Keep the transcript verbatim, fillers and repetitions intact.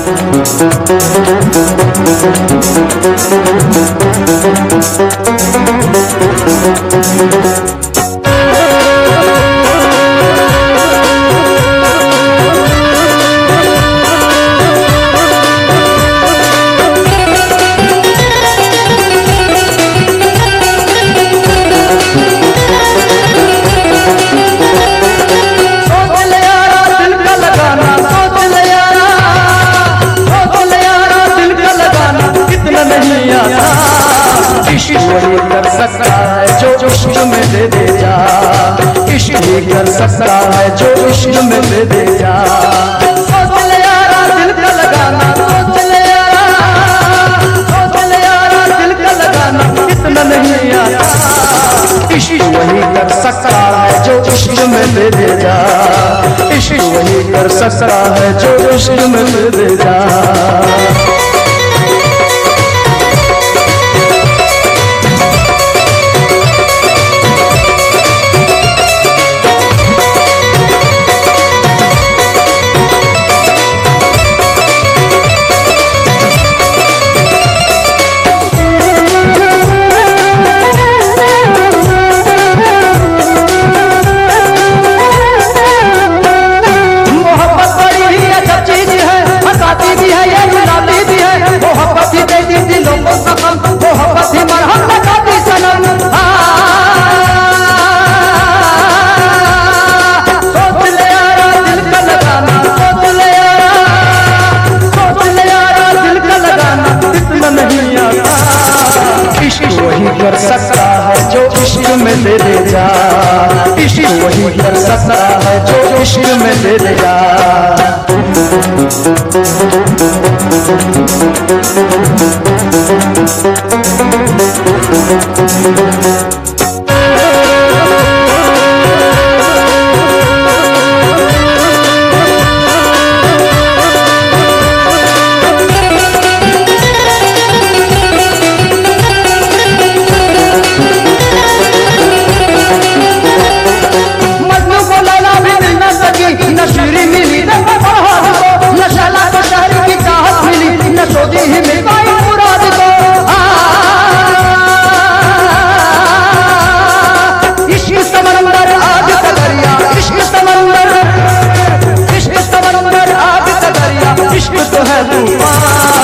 इश्क वही कर सकता है जो इश्क में दे दे जा, इश्क ही कर सकता है जो इश्क में दे दे जा। सोच ले यारा दिल का लगाना, सोच ले यारा, सोच ले यारा दिल का लगाना इतना नहीं आता। इश्क वही कर सकता है जो इश्क में दे दे जा, इश्क वही कर सकता है जो इश्क में दे दे जा। कर सकता है जो इश्क में दे दे जा, इश्क वही कर सकता है जो इश्क में दे दे जा। इश्क तो है तूफान।